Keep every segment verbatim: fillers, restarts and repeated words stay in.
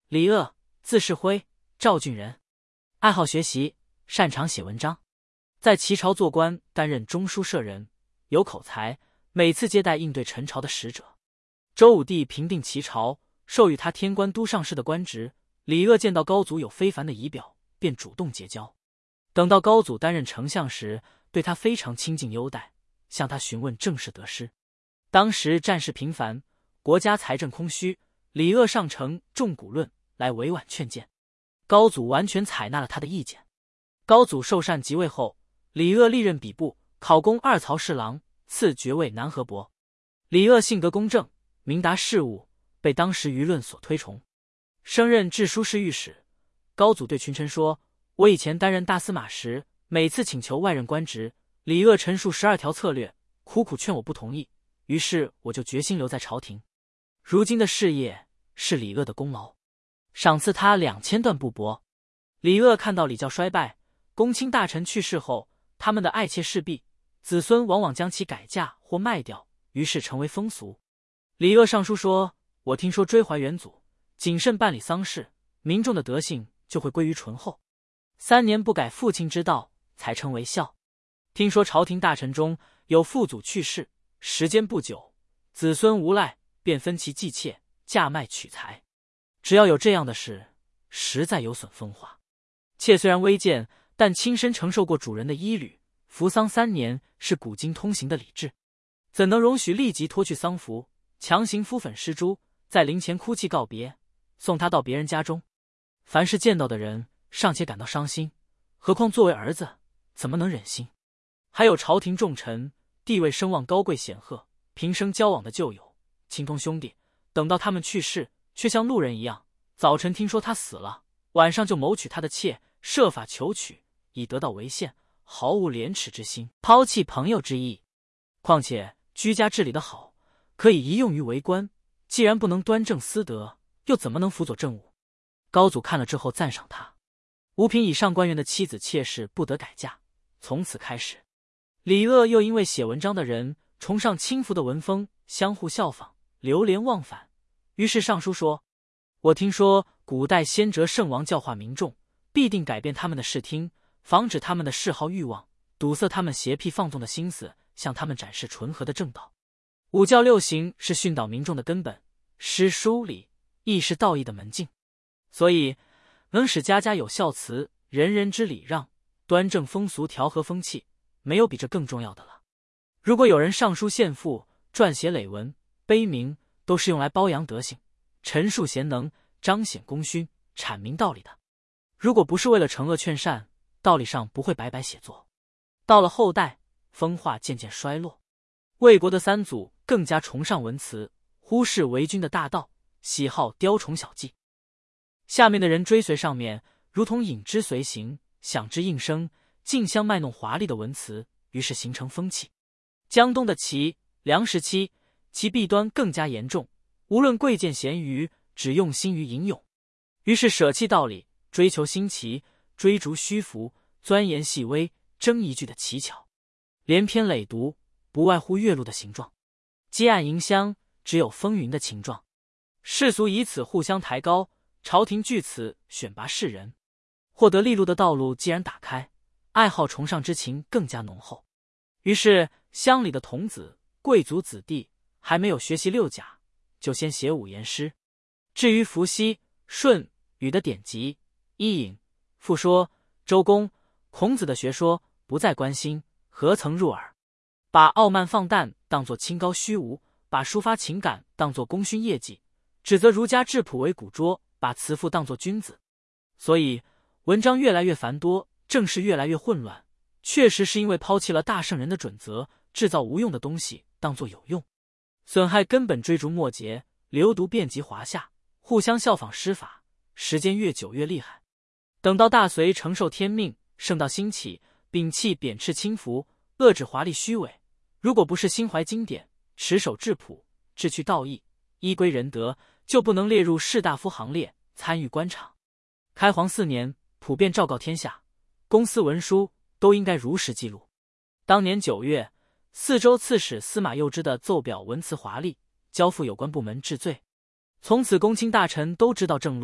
李鄂，字世辉，赵郡人，爱好学习，擅长写文章，在齐朝做官，担任中书舍人，有口才，每次接待应对陈朝的使者。周武帝平定齐朝，授予他天官都上士的官职。李鄂见到高祖有非凡的仪表，便主动结交。等到高祖担任丞相时，对他非常亲近优待，向他询问政事得失。当时战事频繁，国家财政空虚，李鄂上呈重古论来委婉劝谏，高祖完全采纳了他的意见。高祖受禅即位后，李鄂历任比部，考功二曹侍郎，赐爵位南河伯。李鄂性格公正，明达事务，被当时舆论所推崇。升任治书侍御史，高祖对群臣说：“我以前担任大司马时，每次请求外任官职，李鄂陈述十二条策略，苦苦劝我不同意，于是我就决心留在朝廷。如今的事业是李鄂的功劳，赏赐他两千段布帛。”李鄂看到礼教衰败，公卿大臣去世后，他们的爱妾侍婢、子孙往往将其改嫁或卖掉，于是成为风俗。李鄂上书说：“我听说追怀元祖，谨慎办理丧事，民众的德性就会归于醇厚。三年不改父亲之道，才称为孝。听说朝廷大臣中有父祖去世，时间不久，子孙无赖，便分其继妾，价卖取财。只要有这样的事，实在有损风化。妾虽然微贱，但亲身承受过主人的衣履，服丧三年是古今通行的礼制，怎能容许立即脱去丧服，强行敷粉施朱，在灵前哭泣告别，送他到别人家中？凡是见到的人尚且感到伤心，何况作为儿子，怎么能忍心？还有朝廷重臣，地位声望高贵显赫，平生交往的旧友、亲通兄弟，等到他们去世，却像路人一样，早晨听说他死了，晚上就谋取他的妾，设法求娶，以得到为限，毫无廉耻之心，抛弃朋友之意。况且居家治理的好，可以一用于为官，既然不能端正私德，又怎么能辅佐政务？高祖看了之后赞赏他，五品以上官员的妻子妾室不得改嫁。从此开始，李鄂又因为写文章的人崇尚轻浮的文风，相互效仿，流连忘返，于是上书说：“我听说古代先哲圣王教化民众，必定改变他们的视听，防止他们的嗜好欲望，堵塞他们邪僻放纵的心思，向他们展示纯和的正道。五教六行是训导民众的根本，诗书礼亦是道义的门径。所以能使家家有孝慈，人人知礼让，端正风俗，调和风气，没有比这更重要的了。如果有人上书献赋，撰写累文，碑铭，都是用来褒扬德行，陈述贤能，彰显功勋，阐明道理的。如果不是为了惩恶劝善，道理上不会白白写作。到了后代，风化渐渐衰落，魏国的三祖更加崇尚文辞，忽视为君的大道，喜好雕虫小技。下面的人追随上面，如同影之随形，响之应声，竞相卖弄华丽的文辞，于是形成风气。江东的齐、梁时期，其弊端更加严重，无论贵贱咸愚，只用心于吟咏，于是舍弃道理，追求新奇，追逐虚浮，钻研细微，争一句的奇巧，连篇累牍，不外乎月露的形状，接岸迎香，只有风云的情状。世俗以此互相抬高，朝廷据此选拔士人，获得利禄的道路既然打开，爱好崇尚之情更加浓厚。于是乡里的童子、贵族子弟还没有学习六甲，就先写五言诗。至于伏羲、舜、禹的典籍、伊尹、复说、周公、孔子的学说不再关心，何曾入耳？把傲慢放诞当作清高虚无，把抒发情感当作功勋业绩，指责儒家质朴为古拙，把慈父当作君子。所以文章越来越繁多，政事越来越混乱，确实是因为抛弃了大圣人的准则，制造无用的东西当作有用，损害根本，追逐末节，流毒遍及华夏，互相效仿施法，时间越久越厉害。等到大隋承受天命，圣道兴起，摒弃贬斥轻浮，遏制华丽虚伪，如果不是心怀经典，持守质朴，志趣道义，依归仁德，就不能列入士大夫行列，参与官场。开皇四年，普遍昭告天下，公司文书都应该如实记录。当年九月，四州刺史司马攸之的奏表文辞华丽，交付有关部门治罪。从此公卿大臣都知道正路，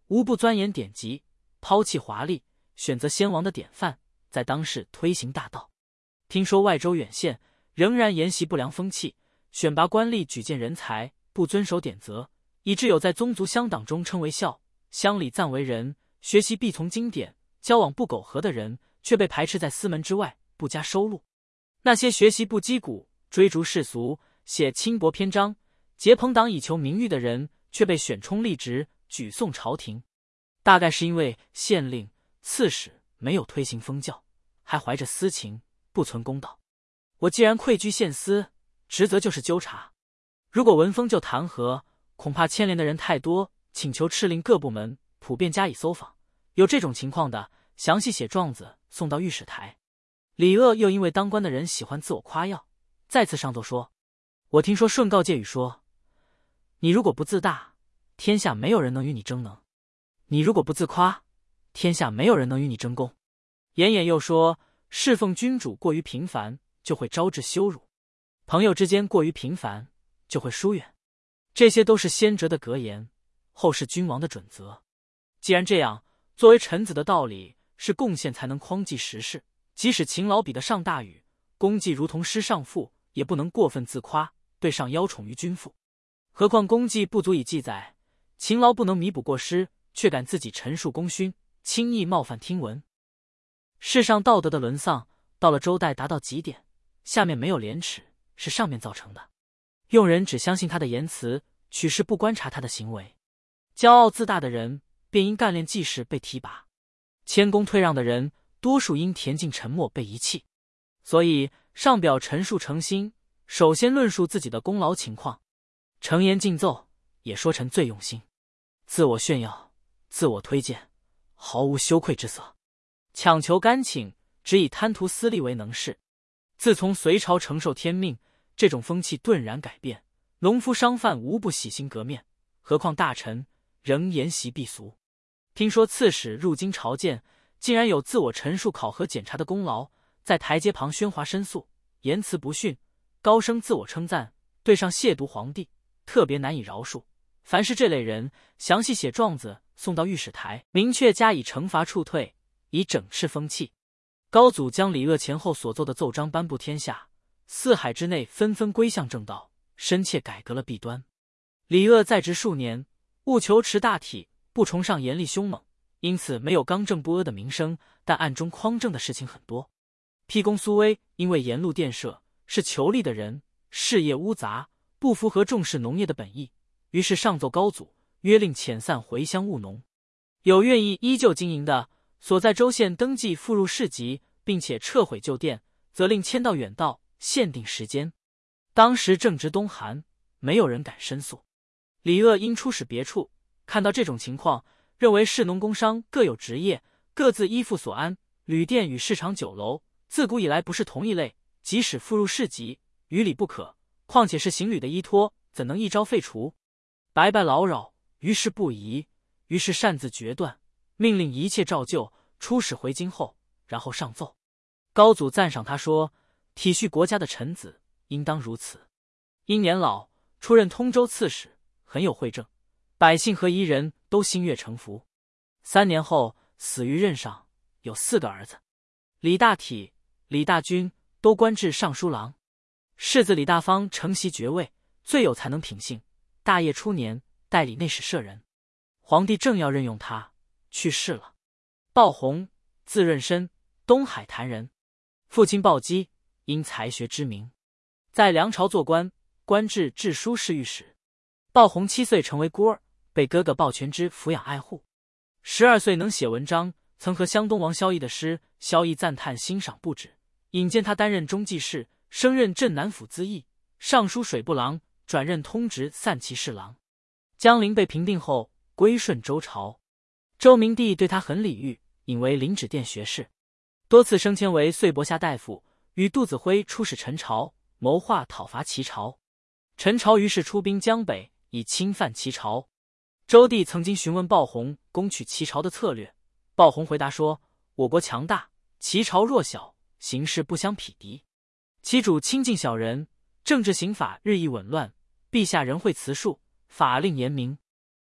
无不钻研典籍，抛弃华丽，选择先王的典范，在当世推行大道。听说外州远县仍然沿袭不良风气，选拔官吏举荐人才不遵守典则，以致有在宗族乡党中称为孝，乡里赞为仁，学习必从经典，交往不苟合的人却被排斥在司门之外，不加收录。那些学习不击鼓，追逐世俗，写轻薄篇章，结朋党以求名誉的人，却被选充吏职，举送朝廷。大概是因为县令、刺史没有推行封教，还怀着私情，不存公道。我既然愧居县司，职责就是纠察。如果闻风就弹劾，恐怕牵连的人太多，请求敕令各部门普遍加以搜访，有这种情况的，详细写状子送到御史台。李鄂又因为当官的人喜欢自我夸耀，再次上奏说：我听说顺告诫语说，你如果不自大，天下没有人能与你争能；你如果不自夸，天下没有人能与你争功。言言又说，侍奉君主过于频繁，就会招致羞辱；朋友之间过于频繁，就会疏远。这些都是先哲的格言，后世君王的准则。既然这样，作为臣子的道理是贡献才能匡济时事，即使勤劳比得上大禹，功绩如同师上父，也不能过分自夸，对上邀宠于君父。何况功绩不足以记载，勤劳不能弥补过失，却敢自己陈述功勋，轻易冒犯听闻。世上道德的沦丧，到了周代达到极点，下面没有廉耻，是上面造成的。用人只相信他的言辞，取事不观察他的行为。骄傲自大的人，便因干练济事被提拔；谦恭退让的人，多数因恬静沉默被遗弃。所以上表陈述诚心，首先论述自己的功劳情况，诚言尽奏，也说臣最用心，自我炫耀，自我推荐，毫无羞愧之色，强求干请，只以贪图私利为能事。自从隋朝承受天命，这种风气顿然改变，农夫商贩无不洗心革面，何况大臣仍沿袭避俗。听说刺史入京朝见，竟然有自我陈述考核检查的功劳，在台阶旁喧哗申诉，言辞不逊，高声自我称赞，对上亵渎皇帝，特别难以饶恕。凡是这类人，详细写状子送到御史台，明确加以惩罚处退，以整治风气。高祖将李鄂前后所奏的奏章颁布天下，四海之内纷纷归向正道，深切改革了弊端。李鄂在职数年，务求持大体，不崇尚严厉凶猛，因此没有刚正不阿的名声，但暗中匡正的事情很多。辟公苏威因为沿路垫设，是求利的人，事业污杂，不符合重视农业的本意，于是上奏高祖，约令遣散回乡务农。有愿意依旧经营的，所在州县登记附入市籍，并且撤毁旧店，则令迁到远道，限定时间。当时正值冬寒，没有人敢申诉。李鄂因出使别处，看到这种情况，认为士农工商各有职业，各自依附所安，旅店与市场酒楼自古以来不是同一类，即使附入市籍，于理不可，况且是行旅的依托，怎能一朝废除？白白劳扰，于是不宜，于是擅自决断，命令一切照旧，出使回京后，然后上奏。高祖赞赏他说，体恤国家的臣子，应当如此。因年老，出任通州刺史，很有惠政，百姓和夷人都心悦诚服。三年后死于任上，有四个儿子，李大体、李大钧都官至尚书郎。世子李大方承袭爵位，最有才能品性，大业初年代理内史舍人。皇帝正要任用他，去世了。鲍弘，字润深，东海谭人，父亲鲍基因才学知名，在梁朝做官，官至治书侍御史。鲍弘七岁成为孤儿，被哥哥鲍全之抚养爱护。十二岁能写文章，曾和湘东王萧绎的诗，萧绎赞叹欣赏不止，引荐他担任中记事，升任镇南府资议，尚书水部郎，转任通直散骑侍郎。江陵被平定后，归顺周朝。周明帝对他很礼遇，引为临止殿学士，多次升迁为岁伯下大夫，与杜子辉出使陈朝，谋划讨伐齐朝。陈朝于是出兵江北，以侵犯齐朝。周帝曾经询问鲍弘攻取齐朝的策略，鲍弘回答说，我国强大，齐朝弱小，形势不相匹敌，其主亲近小人，政治刑法日益紊乱，陛下仍会辞术，法令严明。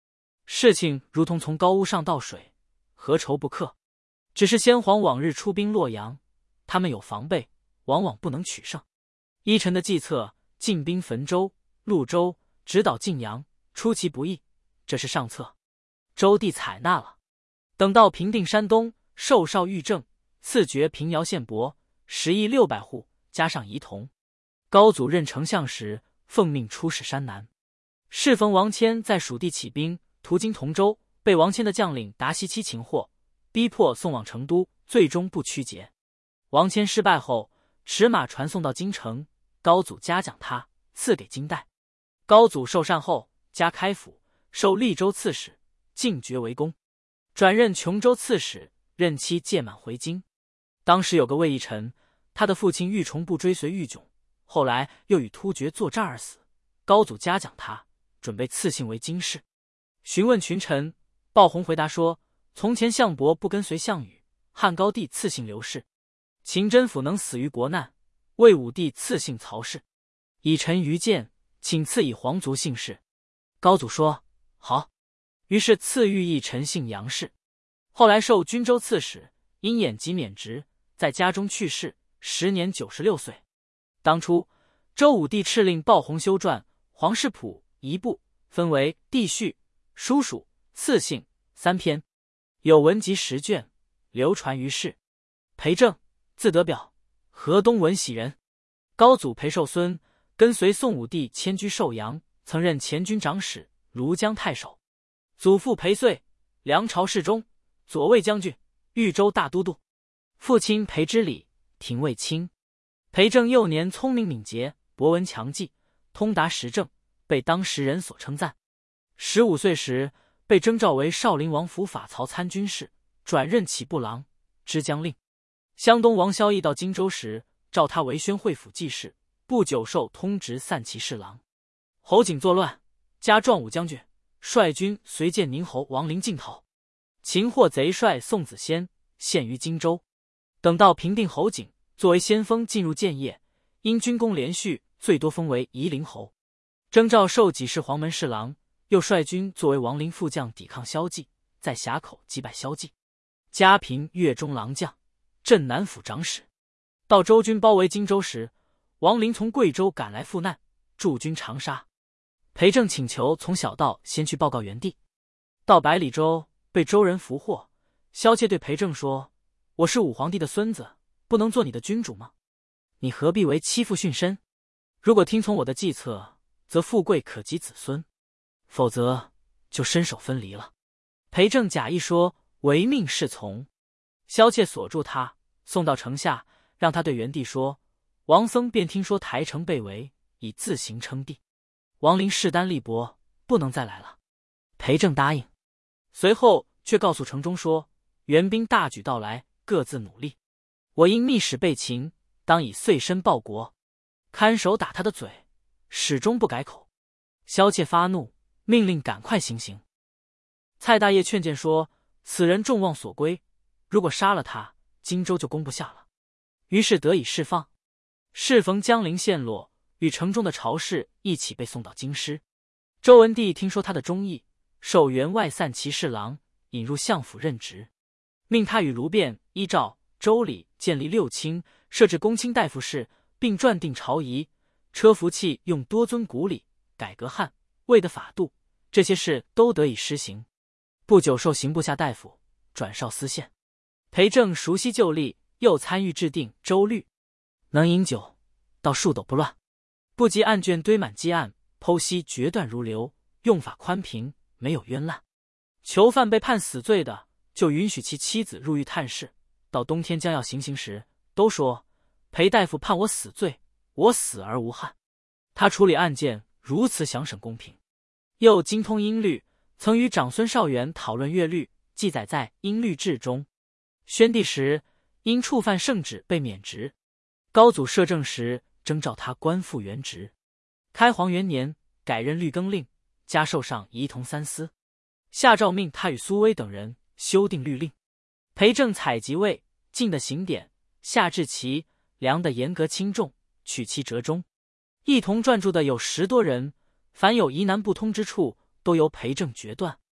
事情如同从高屋上倒水，何愁不克？只是先皇往日出兵洛阳，他们有防备，往往不能取胜。依臣的计策，进兵汾州、潞州，直捣晋阳，出其不意，这是上策。周帝采纳了。等到平定山东，授少御正，赐爵平遥县伯，十亿六百户，加上仪同。高祖任丞相时，奉命出使山南。适逢王谦在蜀地起兵，途经同州，被王谦的将领达西期擒获，逼迫送往成都，最终不屈节。王谦失败后，驰马传送到京城，高祖嘉奖他，赐给金带。高祖受禅后，加开府，授利州刺史，进爵为公，转任琼州刺史，任期届满回京。当时有个魏义臣，他的父亲玉重不追随玉炯，后来又与突厥作战而死。高祖嘉奖他，准备赐姓为金氏。询问群臣，鲍弘回答说：从前项伯不跟随项羽，汉高帝赐姓刘氏；秦真甫能死于国难，魏武帝赐姓曹氏。以臣愚见，请赐以皇族姓氏。高祖说：好。于是赐予义臣姓杨氏。后来授均州刺史，因眼疾免职，在家中去世，时年九十六岁。当初周武帝敕令鲍弘修撰《皇室谱》一部，分为帝序、叔属、赐姓三篇，有文集十卷，流传于世。裴正，字德表，河东闻喜人。高祖裴寿孙，跟随宋武帝迁居寿阳，曾任前军长史、庐江太守。祖父裴遂，梁朝侍中、左卫将军、豫州大都督。父亲裴之礼，廷尉卿。裴正幼年聪明敏捷，博闻强记，通达时政，被当时人所称赞。十五岁时，被征召为少陵王府法曹参军事，转任启部郎、知将令。湘东王萧绎到荆州时，召他为宣惠府记事，不久授通直散骑侍郎。侯景作乱，加壮武将军，率军随建宁侯王陵进讨，擒获贼帅宋子仙，献于荆州。等到平定侯景，作为先锋进入建业，因军功连续，最多封为夷陵侯。征召授给事黄门侍郎，又率军作为王陵副将抵抗萧纪，在峡口击败萧纪，加平越中郎将、镇南府长史。到周军包围荆州时，王陵从贵州赶来赴难，驻军长沙。裴正请求从小道先去报告元帝。到百里州，被周人俘获。萧切对裴正说：我是武皇帝的孙子，不能做你的君主吗？你何必为欺负殉身？如果听从我的计策，则富贵可及子孙，否则就身首分离了。裴正假意说唯命是从。萧切锁住他，送到城下，让他对元帝说：王僧便听说台城被围，已自行称帝。王陵势单力薄，不能再来了。裴正答应，随后却告诉城中说：援兵大举到来，各自努力。我因密使被擒，当以碎身报国。看守打他的嘴，始终不改口。萧切发怒，命令赶快行刑。蔡大业劝谏说：此人众望所归，如果杀了他，荆州就攻不下了。于是得以释放。适逢江陵陷落，与城中的朝士一起被送到京师。周文帝听说他的忠义，授员外散骑侍郎，引入相府任职，命他与卢变依照周礼建立六卿，设置公卿大夫事，并撰定朝仪。车服器用多遵古礼，改革汉魏的法度，这些事都得以施行。不久授刑部下大夫，转少司宪。裴正熟悉旧例，又参与制定周律，能饮酒，到数斗不乱。不及案卷堆满积案，剖析决断如流，用法宽平，没有冤滥。囚犯被判死罪的，就允许其妻子入狱探视。到冬天将要行刑时，都说裴大夫判我死罪，我死而无憾。他处理案件如此详审公平。又精通音律，曾与长孙少元讨论乐律，记载在《音律志》中。宣帝时，因触犯圣旨被免职。高祖摄政时，征召他官复原职。开皇元年，改任律更令，加授上仪同三司。下诏命他与苏威等人修订律令。裴正采集魏晋的刑典，下至齐梁的严格轻重，取其折中。一同撰著的有十多人，凡有疑难不通之处，都由裴正决断。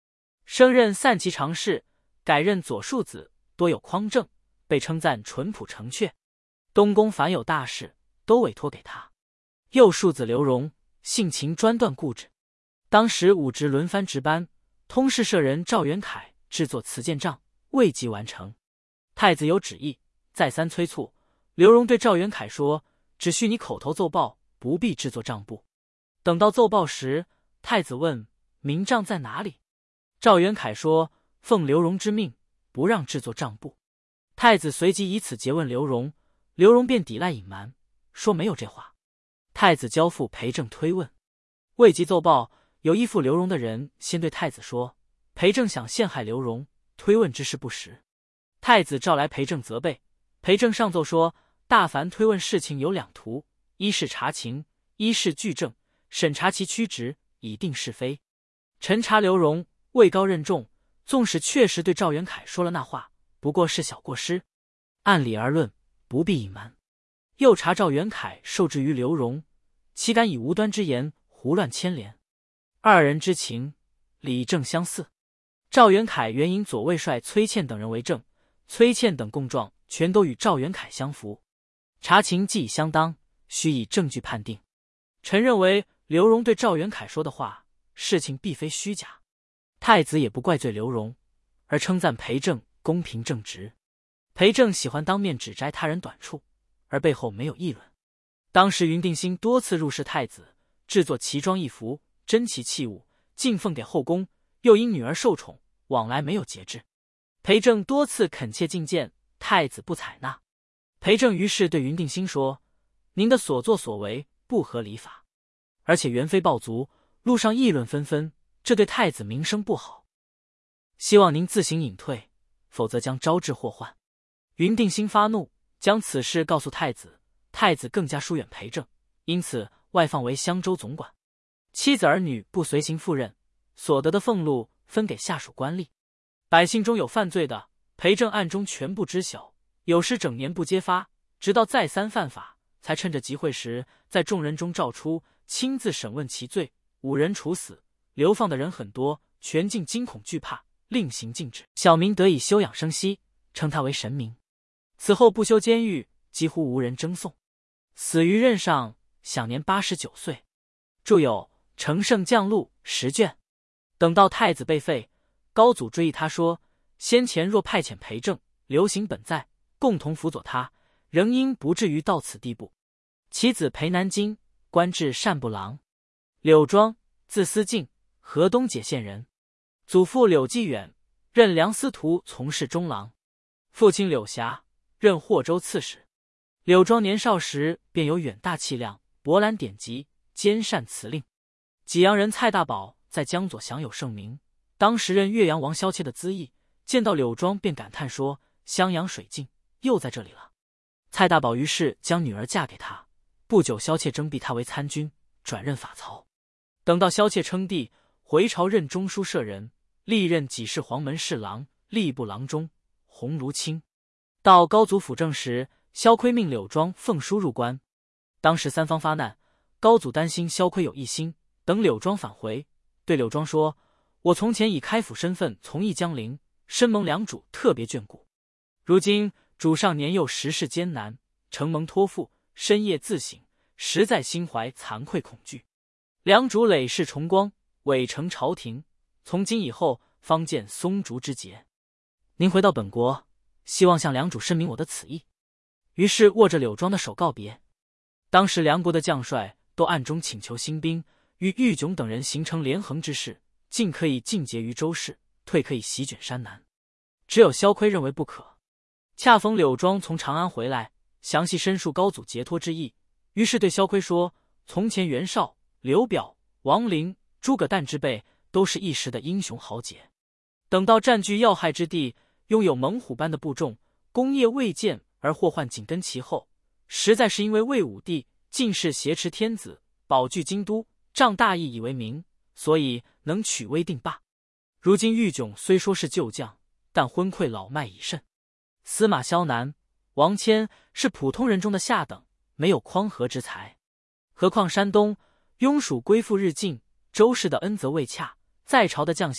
升任散骑常侍，改任左庶子，多有匡正，被称赞淳朴诚确。东宫凡有大事，都委托给他。右庶子刘荣性情专断固执，当时武职轮番值班，通事舍人赵元凯制作辞谏状未及完成。太子有旨意，再三催促。刘荣对赵元凯说：“只需你口头奏报，不必制作账簿。”等到奏报时，太子问：“明账在哪里？”赵元凯说：“奉刘荣之命，不让制作账簿。”太子随即以此诘问刘荣，刘荣便抵赖隐瞒，说没有这话。太子交付裴政推问，未及奏报，有依附刘荣的人先对太子说：“裴政想陷害刘荣，推问之事不实。”太子召来裴政责备，裴政上奏说：“大凡推问事情有两途，一是查情，一是据证，审查其曲直，以定是非。臣查刘荣位高任重，纵使确实对赵元凯说了那话，不过是小过失，按理而论，不必隐瞒。又查赵元凯受制于刘荣，岂敢以无端之言胡乱牵连？二人之情，理正相似。赵元凯原引左卫帅崔倩等人为证，崔倩等供状全都与赵元凯相符，查情既已相当，须以证据判定。臣认为刘荣对赵元凯说的话，事情必非虚假。”太子也不怪罪刘荣，而称赞裴政公平正直。裴政喜欢当面指摘他人短处，而背后没有议论。当时云定新多次入侍太子，制作奇装异服，珍奇器物，进奉给后宫，又因女儿受宠，往来没有节制。裴政多次恳切进谏，太子不采纳。裴政于是对云定新说：“您的所作所为不合礼法，而且元妃暴卒，路上议论纷纷，这对太子名声不好。希望您自行隐退，否则将招致祸患。”云定新发怒，将此事告诉太子，太子更加疏远裴政，因此外放为襄州总管。妻子儿女不随行赴任，所得的俸禄分给下属官吏。百姓中有犯罪的，裴政暗中全部知晓，有时整年不揭发，直到再三犯法，才趁着集会时，在众人中召出，亲自审问其罪，五人处死。流放的人很多，全境惊恐惧怕，令行禁止，小民得以休养生息，称他为神明。此后不修监狱，几乎无人争讼。死于任上，享年八十九岁。著有《承圣降禄》十卷。等到太子被废，高祖追议他说：“先前若派遣裴政、刘行本在，共同辅佐他，仍应不至于到此地步。”其子裴南京官至善部郎。柳庄，字思敬，河东解县人。祖父柳继远，任梁司徒从事中郎。父亲柳霞，任霍州刺史。柳庄年少时便有远大气量，博览典籍，兼善辞令。济阳人蔡大宝在江左享有盛名，当时任岳阳王萧切的资议，见到柳庄便感叹说：“襄阳水镜又在这里了。”蔡大宝于是将女儿嫁给他。不久，萧切征辟他为参军，转任法曹。等到萧切称帝，回朝任中书舍人，历任给事黄门侍郎、吏部郎中、鸿胪卿。到高祖辅政时，萧岿命柳庄奉书入关。当时三方发难，高祖担心萧岿有异心，等柳庄返回，对柳庄说：“我从前以开府身份从役江陵，深蒙良主特别眷顾。如今主上年幼，时事艰难，承蒙托付，深夜自省，实在心怀惭愧恐惧。良主累世崇光，委承朝廷，从今以后方见松竹之节。您回到本国，希望向良主申明我的此意。”于是握着柳庄的手告别。当时梁国的将帅都暗中请求新兵，与玉炯等人形成连横之势，进可以尽结于周氏，退可以席卷山南。只有萧岿认为不可。恰逢柳庄从长安回来，详细申述高祖节托之意，于是对萧岿说：“从前袁绍、刘表、王陵、诸葛诞之辈，都是一时的英雄豪杰。等到占据要害之地，拥有猛虎般的部众，功业未见而祸患紧跟其后，实在是因为魏武帝尽是挟持天子，保据京都，仗大义以为名，所以能取威定霸。如今玉炯虽说是旧将，但昏聩老迈已甚。司马萧南、王谦是普通人中的下等，没有匡和之才。何况山东庸属归附日进，周氏的恩泽未洽，在朝的将相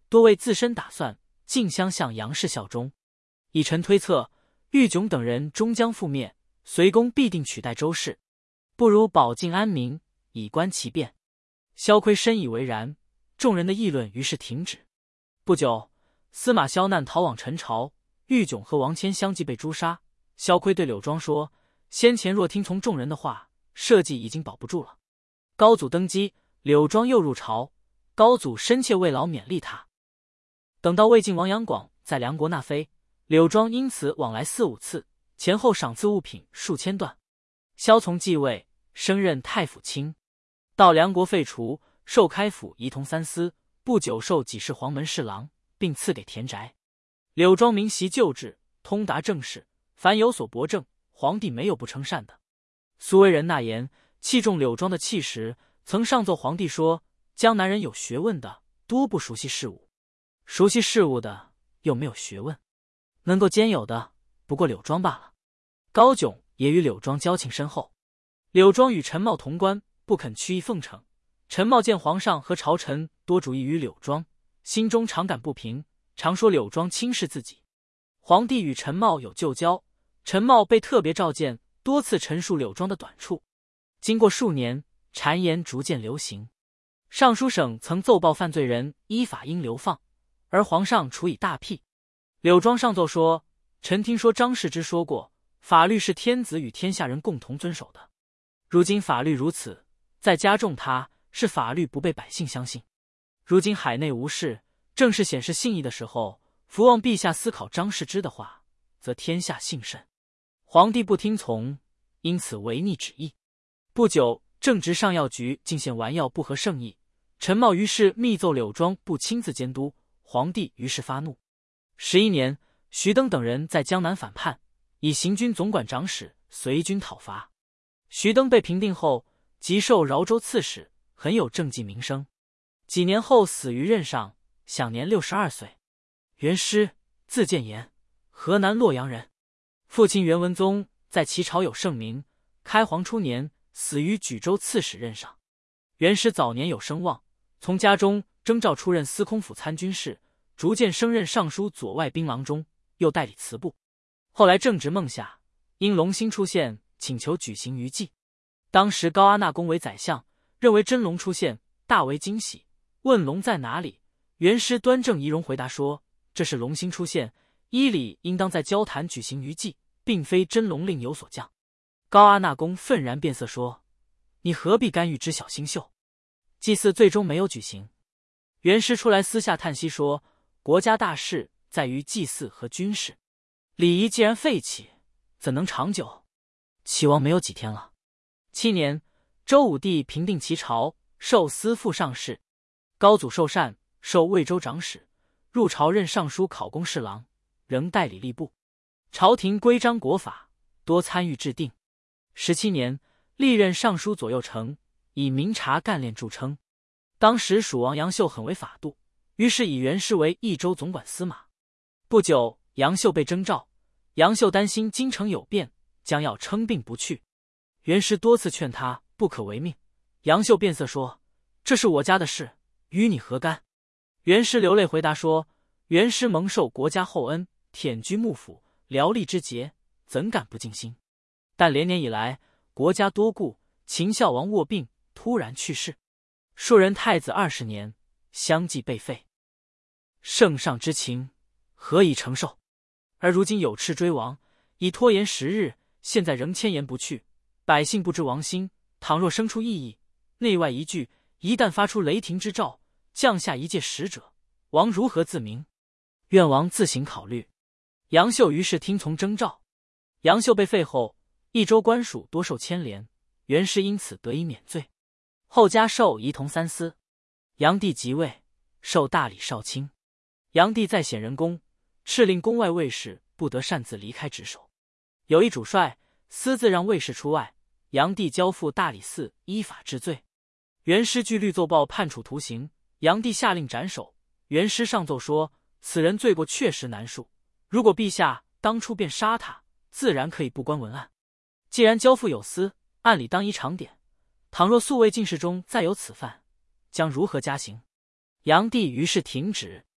多为自身打算，竞相向杨氏效忠。以臣推测，玉炯等人终将覆灭，隋公必定取代周氏，不如保境安民，以观其变。萧岿深以为然，众人的议论于是停止。不久，司马萧难逃往陈朝，玉炯和王谦相继被诛杀。萧岿对柳庄说：“先前若听从众人的话，社稷已经保不住了。”高祖登基，柳庄又入朝，高祖深切慰劳勉励他。等到魏晋王杨广在梁国纳妃，柳庄因此往来四五次，前后赏赐物品数千段。萧从继位，升任太府卿。到梁国废除，授开府仪同三司，不久授给事黄门侍郎，并赐给田宅。柳庄明习旧制，通达政事，凡有所驳正，皇帝没有不称善的。苏为人纳言，器重柳庄的气时，曾上奏皇帝说：江南人有学问的多不熟悉事物，熟悉事物的又没有学问，能够兼有的不过柳庄罢了。高炯也与柳庄交情深厚。柳庄与陈茂同官，不肯屈意奉承。陈茂见皇上和朝臣多主意于柳庄，心中常感不平，常说柳庄轻视自己。皇帝与陈茂有旧交，陈茂被特别召见，多次陈述柳庄的短处。经过数年，谗言逐渐流行。尚书省曾奏报犯罪人依法应流放，而皇上处以大辟。柳庄上奏说：臣听说张世之说过，法律是天子与天下人共同遵守的。如今法律如此，再加重它，是法律不被百姓相信。如今海内无事，正是显示信义的时候，伏望陛下思考张世之的话，则天下幸甚。皇帝不听从，因此违逆旨意。不久，正值上药局进献丸药不合圣意，陈茂于是密奏柳庄不亲自监督，皇帝于是发怒。十一年，徐登等人在江南反叛，以行军总管长史随军讨伐。徐登被平定后，即授饶州刺史，很有政绩名声。几年后死于任上，享年六十二岁。元师，字建言，河南洛阳人。父亲元文宗在齐朝有盛名，开皇初年死于举州刺史任上。元师早年有声望，从家中征召出任司空府参军事，逐渐升任尚书左外兵郎中，又代理祠部。后来正值孟夏，因龙兴出现，请求举行渔祭。当时高阿那公为宰相，认为真龙出现，大为惊喜，问龙在哪里。元师端正仪容回答说：这是龙兴出现，依礼应当在交坛举行渔祭，并非真龙令有所降。高阿那公愤然变色说：你何必干预知晓星宿？祭祀最终没有举行。元师出来私下叹息说：国家大事在于祭祀和军事，礼仪既然废弃，怎能长久？齐王没有几天了。七年，周武帝平定齐朝，授司副上士。高祖受禅，授魏州长史，入朝任尚书考功侍郎，仍代理吏部。朝廷规章国法，多参与制定。十七年，历任尚书左右丞，以明察干练著称。当时蜀王杨秀很为法度，于是以元师为益州总管司马。不久，杨秀被征召，杨秀担心京城有变，将要称病不去。元师多次劝他不可违命，杨秀变色说：这是我家的事，与你何干？元师流泪回答说：元师蒙受国家厚恩，忝居幕府，辽吏之节，怎敢不尽心？但连年以来，国家多故，秦孝王卧病，突然去世。庶人太子二十年，相继被废。圣上之情，何以承受？而如今有敕追亡，已拖延十日，现在仍迁延不去。百姓不知王心，倘若生出异议，内外一惧，一旦发出雷霆之兆，降下一介使者，王如何自明？愿王自行考虑。杨秀于是听从征召。杨秀被废后，益州官署多受牵连，元师因此得以免罪。后加授仪同三司。杨帝即位，授大理少卿。杨帝在显仁宫，敕令宫外卫士不得擅自离开职守。有一主帅私自让卫士出外，杨帝交付大理寺依法治罪。元师据律奏报判处徒刑，杨帝下令斩首。元师上奏说：此人罪过确实难恕，如果陛下当初便杀他，自然可以不关文案。既然交付有司，按理当依常典。倘若宿卫进士中再有此犯，将如何加刑？杨帝于是停止。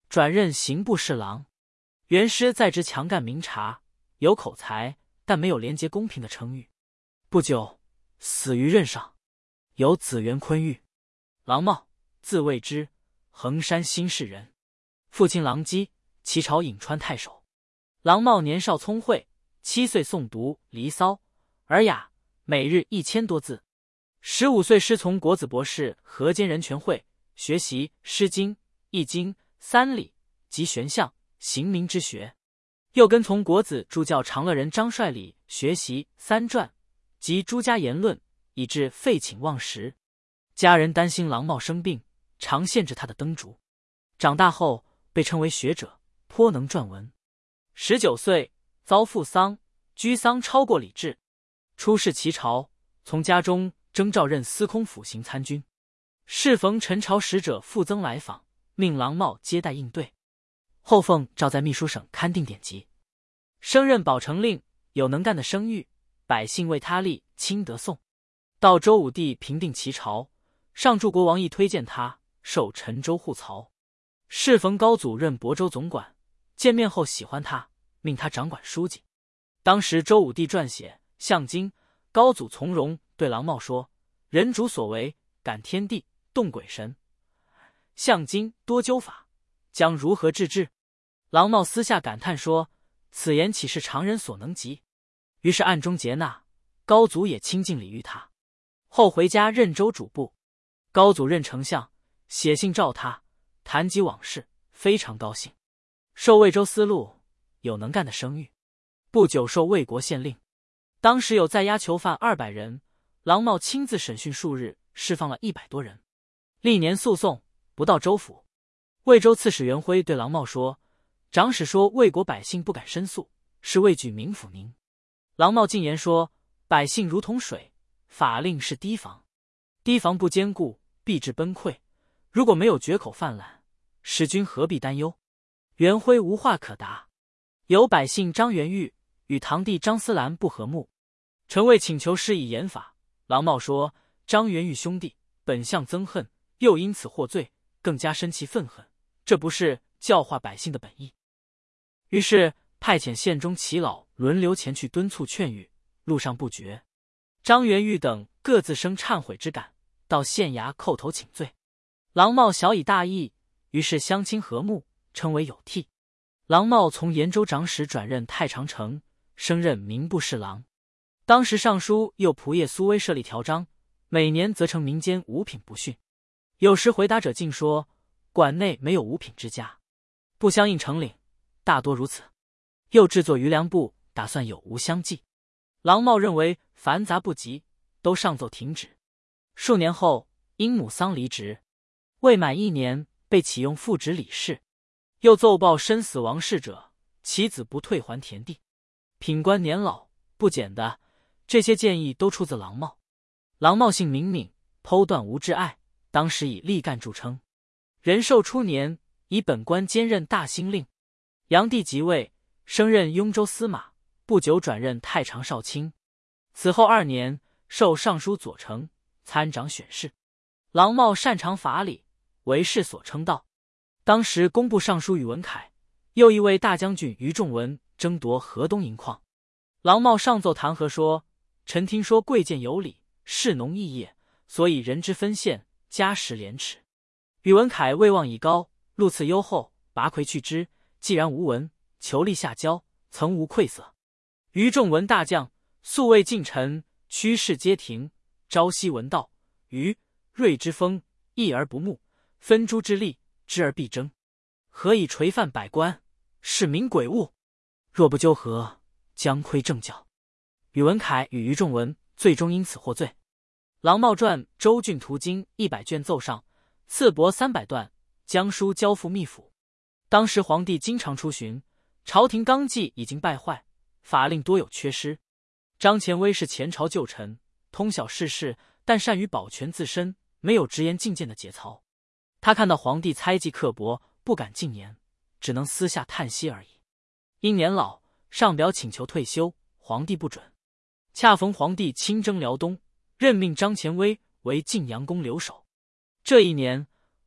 转任刑部侍郎。元师在职强干明察，有口才，但没有廉洁公平的称誉。不久死于任上。有子元坤玉，郎茂，字未之，衡山新市人，父亲郎基，齐朝颍川太守。郎茂年少聪慧，七岁诵读《离骚》，尔雅，每日一千多字。十五岁师从国子博士河间人权会学习《诗经》《易经》《三礼》及玄象、刑名之学，又跟从国子助教长乐人张帅礼学习《三传》及诸家言论，以致废寝忘食。家人担心郎茂生病，常限制他的灯烛。长大后被称为学者，颇能撰文。十九岁遭父丧，居丧超过礼制。出仕齐朝，从家中征召任司空府行参军。适逢陈朝使者傅增来访，命郎茂接待应对。后奉诏在秘书省勘定典籍，升任保成令，有能干的声誉，百姓为他立清德颂。到周武帝平定齐朝，上柱国王亦推荐他，授陈州护曹。适逢高祖任亳州总管，见面后喜欢他，命他掌管书记。当时周武帝撰写《象经》，高祖从容对郎茂说：“人主所为，感天地，动鬼神，象经多纠法，将如何治之？”郎茂私下感叹说：“此言岂是常人所能及？”于是暗中接纳。高祖也亲近礼遇他。后回家任州主簿。高祖任丞相，写信召他，谈及往事，非常高兴。授魏州司路，有能干的声誉。不久授魏国县令。当时有在押囚犯二百人，郎茂亲自审讯数日，释放了一百多人。历年诉讼不到州府。魏州刺史元辉对郎茂说：“长史说魏国百姓不敢申诉，是畏惧冥府宁。”郎茂进言说：“百姓如同水，法令是堤防，堤防不坚固，必致崩溃。如果没有决口泛滥，使君何必担忧？”元辉无话可答。有百姓张元玉与堂弟张思兰不和睦，臣为请求施以严法。郎茂说：“张元玉兄弟本相憎恨，又因此获罪，更加生其愤恨，这不是教化百姓的本意。”于是派遣县中耆老轮流前去敦促劝谕，路上不决。张元玉等各自生忏悔之感，到县衙叩头请罪。郎茂晓以大义，于是相亲和睦，称为有替。郎茂从延州长史转任太常丞，升任民部侍郎。当时尚书右仆射苏威设立条章，每年责成民间五品不逊。有时回答者竟说，馆内没有五品之家，不相应呈领，大多如此。又制作余粮部，打算有无相继。郎茂认为繁杂不及，都上奏停止。数年后因母丧离职，未满一年被启用副职理事。又奏报身死亡事者，其子不退还田地。品官年老不减的，这些建议都出自郎茂。郎茂性敏敏，剖断无挚爱，当时以力干著称。仁寿初年，以本官兼任大兴令。炀帝即位，升任雍州司马，不久转任太常少卿。此后二年，授尚书左丞，参掌选事。郎茂擅长法理，为世所称道。当时工部尚书宇文恺，又一位大将军于仲文争夺河东银矿。郎茂上奏弹劾说：“臣听说贵贱有理，士农异业，所以人之分县，加时廉耻。”宇文恺位望已高，禄赐优厚，拔魁去之，既然无闻，求立下交，曾无愧色。于仲文大将，素未近臣，趋势皆停。朝夕闻道，于锐之风，义而不慕，分诸之力，知而必争。何以垂犯百官，是民鬼物？若不纠合，将亏政教。宇文恺与于仲文最终因此获罪。郎茂传周郡途经一百卷奏上，赐帛三百段，将书交付秘府。当时皇帝经常出巡，朝廷纲纪已经败坏，法令多有缺失。张虔威是前朝旧臣，通晓世事，但善于保全自身，没有直言进谏的节操。他看到皇帝猜忌刻薄，不敢进言，只能私下叹息而已。因年老，上表请求退休，皇帝不准。恰逢皇帝亲征辽东，任命张虔威为晋阳宫留守。这一年，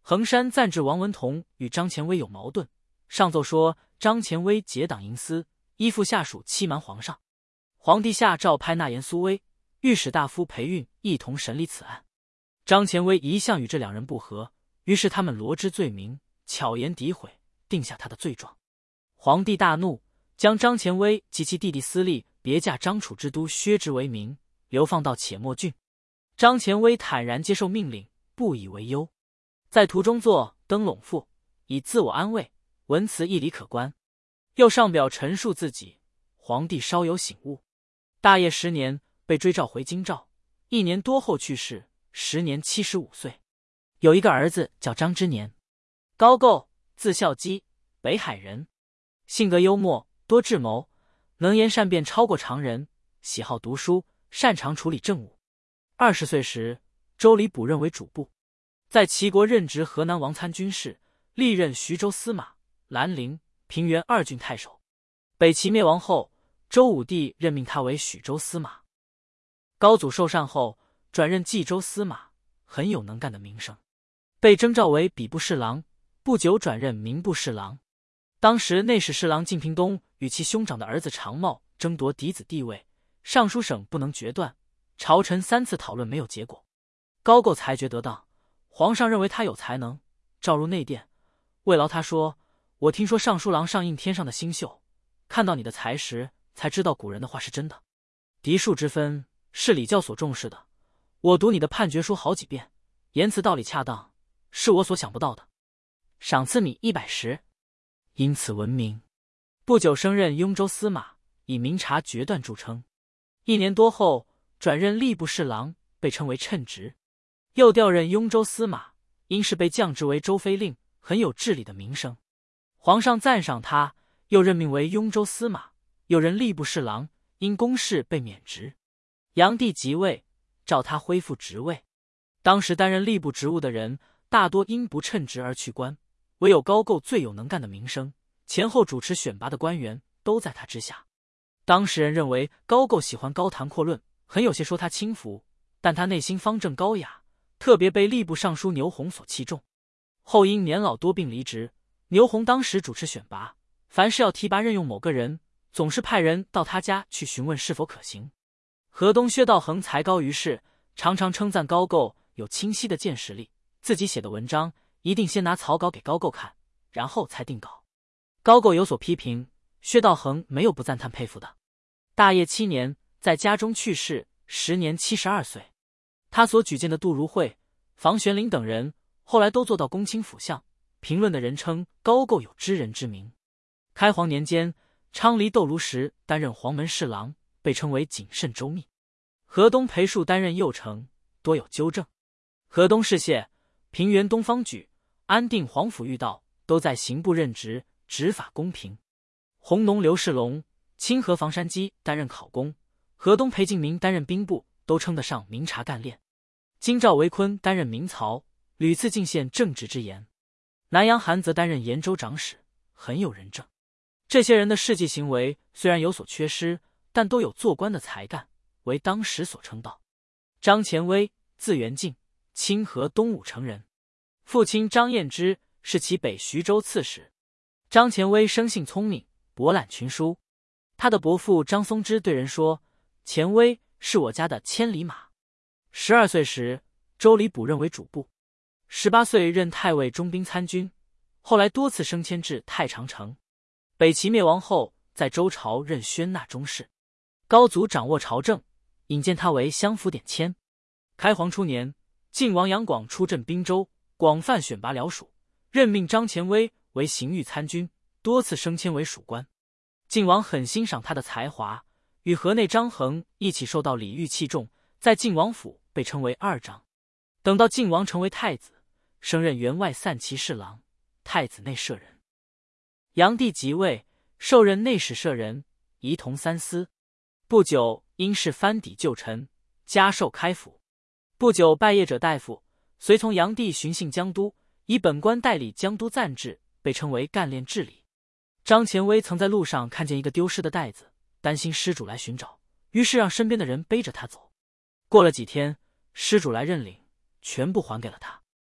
衡山暂置王文同与张虔威有矛盾，上奏说张虔威结党营私，依附下属欺瞒皇上。皇帝下诏派纳言苏威、御史大夫裴运一同审理此案。张虔威一向与这两人不和，于是他们罗织罪名，巧言诋毁，定下他的罪状。皇帝大怒，将张虔威及其弟弟司隶别驾张楚之都削职为民，流放到且莫郡。张虔威坦然接受命令，不以为忧。在途中作《登陇赋》，以自我安慰，文辞义理可观。又上表陈述自己，皇帝稍有醒悟。大业十年，被追召回京兆，一年多后去世，时年七十五岁。有一个儿子叫张之年，高构，字孝基，北海人，性格幽默，多智谋，能言善辩超过常人，喜好读书，擅长处理政务。二十岁时，周礼补任为主簿，在齐国任职河南王参军事，历任徐州司马、兰陵、平原二郡太守。北齐灭亡后，周武帝任命他为许州司马。高祖受禅后，转任冀州司马，很有能干的名声，被征召为比部侍郎，不久转任民部侍郎。当时内史侍郎晋平东与其兄长的儿子常茂争夺嫡子地位，尚书省不能决断，朝臣三次讨论没有结果。高构裁决得当，皇上认为他有才能，召入内殿，慰劳他说：“我听说尚书郎上应天上的星宿，看到你的才识，才知道古人的话是真的。嫡庶之分是礼教所重视的，我读你的判决书好几遍，言辞道理恰当，是我所想不到的。赏赐米一百石，因此闻名。不久升任雍州司马，以明察决断著称。一年多后，转任吏部侍郎，被称为称职。又调任雍州司马，因是被降职为州妃令，很有治理的名声。皇上赞赏他，又任命为雍州司马，又任吏部侍郎，因公事被免职。炀帝即位，召他恢复职位。当时担任吏部职务的人，大多因不称职而去官，唯有高构最有能干的名声，前后主持选拔的官员都在他之下。当时人认为高构喜欢高谈阔论，很有些说他轻浮，但他内心方正高雅，特别被吏部尚书牛弘所器重。后因年老多病离职，牛弘当时主持选拔，凡是要提拔任用某个人，总是派人到他家去询问是否可行。河东薛道衡才高于世，常常称赞高构有清晰的见识力，自己写的文章一定先拿草稿给高构看，然后才定稿。高构有所批评，薛道衡没有不赞叹佩服的。大业七年，在家中去世，时年七十二岁。他所举荐的杜如晦、房玄龄等人，后来都做到公卿辅相，评论的人称高构有知人之名。开皇年间，昌黎窦卢石担任黄门侍郎，被称为谨慎周密。河东裴树担任右丞，多有纠正。河东士燮、平原东方举、安定黄甫遇道都在刑部任职，执法公平。弘农刘世龙、清河房山基担任考功，河东裴敬明担任兵部，都称得上明察干练。京兆韦坤担任明曹，屡次进献正直之言。南阳韩则担任延州长史，很有仁政。这些人的事迹行为虽然有所缺失，但都有做官的才干，为当时所称道。张虔威，字元敬，清河东武城人，父亲张彦之是其北徐州刺史。张虔威生性聪明，博览群书。他的伯父张松之对人说：“虔威是我家的千里马。”十二岁时，周礼补任为主簿。十八岁任太尉中兵参军，后来多次升迁至太常丞。北齐灭亡后，在周朝任宣纳中士。高祖掌握朝政，引荐他为相府典签。开皇初年，晋王杨广出镇滨州，广泛选拔僚属，任命张虔威为刑狱参军，多次升迁为属官。晋王很欣赏他的才华，与河内张衡一起受到礼遇器重，在晋王府被称为二张。等到晋王成为太子，升任员外散骑侍郎、太子内舍人。炀帝即位，授任内史舍人，仪同三司。不久，因事藩邸旧臣，加授开府。不久，拜谒者大夫，随从炀帝巡幸江都，以本官代理江都暂制，被称为干练治理。张虔威曾在路上看见一个丢失的袋子，担心失主来寻找，于是让身边的人背着他走。过了几天，失主来认领，全部还给了他。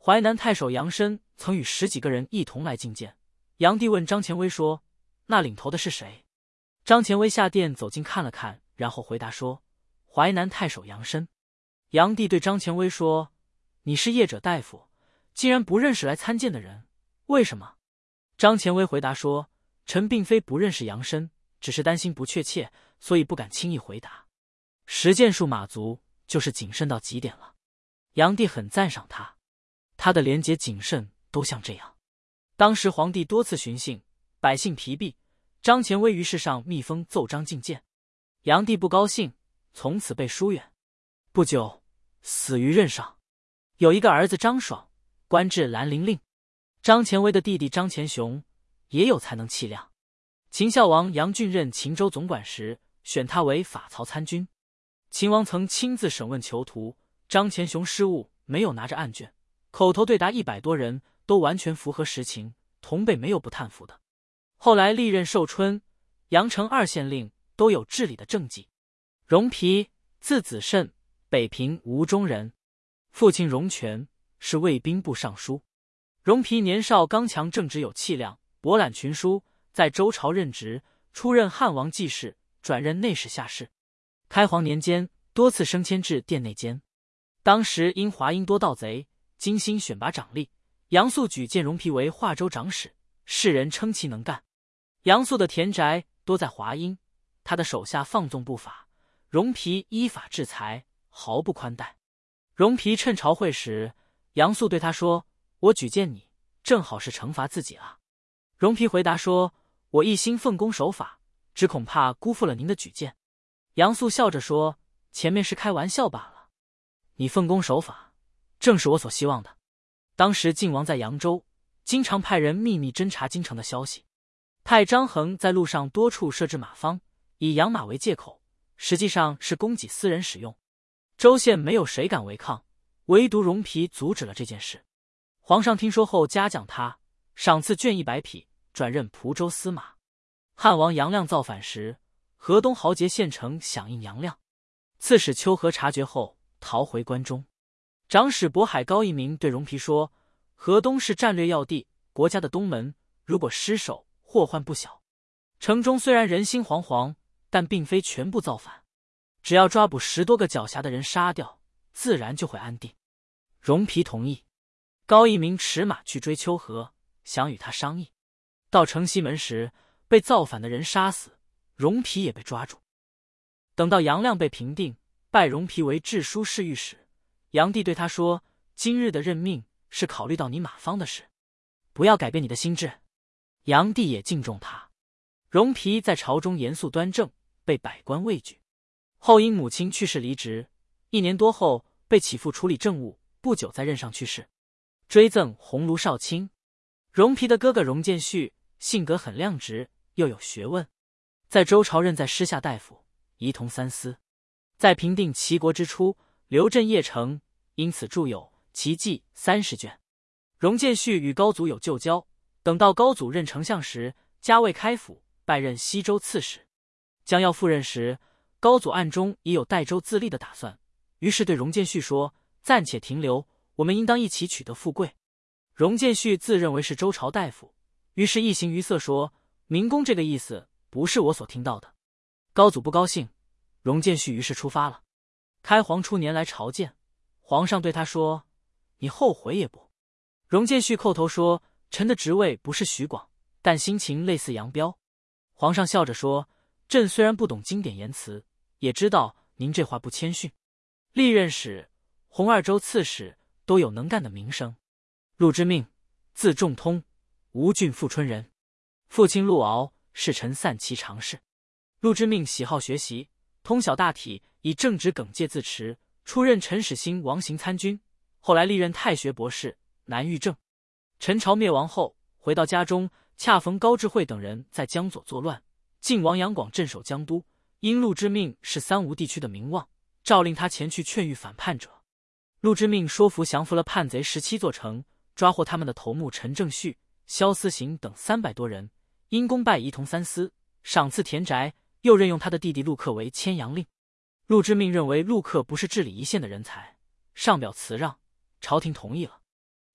淮南太守杨申曾与十几个人一同来觐见。杨帝问张虔威说：“那领头的是谁？”张虔威下殿走近看了看，然后回答说：“淮南太守杨申。”杨帝对张虔威说：“你是业者大夫，竟然不认识来参见的人，为什么？”张虔威回答说：“臣并非不认识杨申，只是担心不确切，所以不敢轻易回答。十件数马足，就是谨慎到极点了。”杨帝很赞赏他，他的廉洁谨慎都像这样。当时皇帝多次巡幸，百姓疲弊，张虔威于是上密封奏章觐见。杨帝不高兴，从此被疏远。不久，死于任上。有一个儿子张爽，官至兰陵令。张虔威的弟弟张虔雄也有才能气量。秦孝王杨俊任秦州总管时，选他为法曹参军。秦王曾亲自审问囚徒，张虔雄失误，没有拿着案卷，口头对答一百多人，都完全符合实情，同辈没有不叹服的。后来历任寿春、阳城二县令，都有治理的政绩。荣皮，字子慎，北平吴中人，父亲荣全是卫兵部尚书。荣皮年少刚强，正直有气量，博览群书，在周朝任职，出任汉王记事，转任内史下士。开皇年间，多次升迁至殿内监。当时因华阴多盗贼，精心选拔长吏，杨素举荐荣皮为华州长史，世人称其能干。杨素的田宅多在华阴，他的手下放纵不法，荣皮依法制裁，毫不宽待。荣皮趁朝会时，杨素对他说：“我举荐你，正好是惩罚自己啊。”荣皮回答说：“我一心奉公守法，只恐怕辜负了您的举荐。”杨素笑着说：“前面是开玩笑罢了，你奉公守法，正是我所希望的。”当时晋王在扬州，经常派人秘密侦察京城的消息，派张衡在路上多处设置马坊，以养马为借口，实际上是供给私人使用。州县没有谁敢违抗，唯独荣皮阻止了这件事。皇上听说后嘉奖他，赏赐绢一百匹，转任蒲州司马。汉王杨亮造反时，河东豪杰县城响应杨亮。刺史秋和察觉后逃回关中。长史渤海高一鸣对荣皮说：“河东是战略要地，国家的东门，如果失守，祸患不小。城中虽然人心惶惶，但并非全部造反，只要抓捕十多个狡黠的人杀掉，自然就会安定。”荣皮同意。高一鸣驰马去追秋和，想与他商议。到城西门时，被造反的人杀死，荣皮也被抓住。等到杨亮被平定，拜荣皮为治书侍御史。杨帝对他说：“今日的任命是考虑到你马坊的事，不要改变你的心智。”杨帝也敬重他。荣皮在朝中严肃端正，被百官畏惧。后因母亲去世离职，一年多后被起复处理政务，不久在任上去世。追赠鸿胪少卿。荣皮的哥哥荣建煦性格很亮直，又有学问，在周朝任在师下大夫，仪同三司。在平定齐国之初，刘镇邺城，因此著有《齐记》三十卷。荣建煦与高祖有旧交，等到高祖任丞相时，加位开府，拜任西州刺史。将要赴任时，高祖暗中已有代州自立的打算，于是对荣建煦说：“暂且停留，我们应当一起取得富贵。”荣建煦自认为是周朝大夫，于是一形于色说：“明公这个意思不是我所听到的。”高祖不高兴，荣建煦于是出发了。开皇初年来朝见，皇上对他说：“你后悔也不？”荣建煦叩头说：“臣的职位不是徐广，但心情类似杨彪。”皇上笑着说：“朕虽然不懂经典言辞，也知道您这话不谦逊。历任使、洪二州刺史都有能干的名声。陆之命，字仲通，吴郡富春人，父亲陆敖是臣散骑常侍。陆之命喜好学习，通晓大体，以正直耿介自持，出任陈始兴王行参军，后来历任太学博士，南御政。陈朝灭亡后，回到家中，恰逢高智慧等人在江左作乱，晋王杨广镇守江都，因陆之命是三吴地区的名望，诏令他前去劝谕反叛者。陆之命说服降服了叛贼十七座城，抓获他们的头目陈正绪、萧思行等三百多人，因功拜仪同三司，赏赐田宅，又任用他的弟弟陆克为牵阳令。陆之命认为陆克不是治理一县的人才，上表辞让，朝廷同意了。